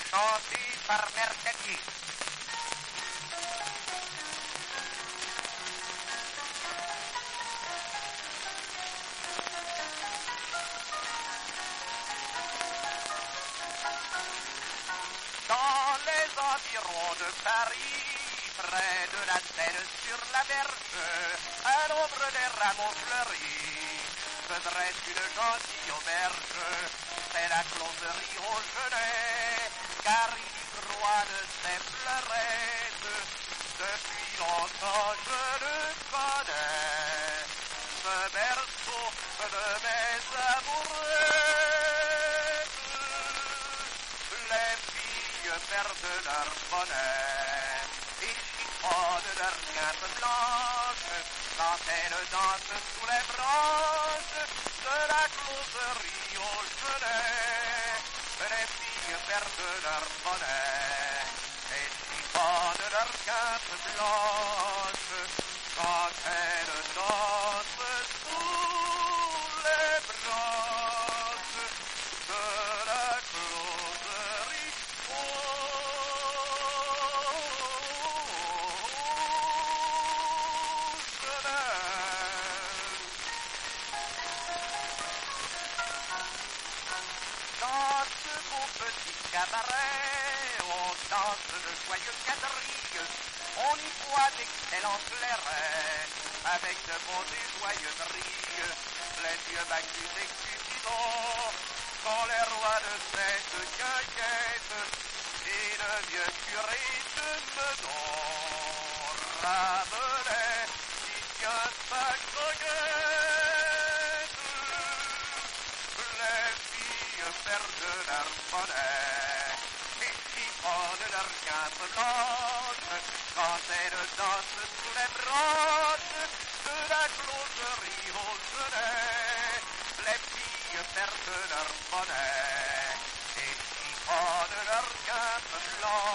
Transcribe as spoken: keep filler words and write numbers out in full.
chanté par Mercadier. Dans les environs de Paris, près de la Seine sur la berge, à l'ombre des rameaux fleuris, se dresse une gentille auberge. C'est la closerie au Genet, car il croit de ses fleurettes. Depuis longtemps je le connais, ce berceau de mes amourettes. Les filles perdent leur bonnet et chiffonnent leurs guimpe blanches quand elles dansent sous les branches de la closerie au Genet. Les filles perdent leur bonnet et chiffonnent leurs guimpe blanches quand elles dansent sous les branches de la closerie au Dans ce beau petit cabaret, on danse de joyeux quadrilles, on y voit d'excellents clairets, avec de bons et joyeux brilles, les yeux vaincus et cupidons, sont les rois de cette quinquette, et le vieux curé de Meudon ramenait, si tient sa croquette. Les filles perdent leur bonnet et chiffonnent leur guimpe blanche quand elles dansent sous les branches de la closerie au Genet. Les filles perdent leur bonnet et chiffonnent leur guimpe blanche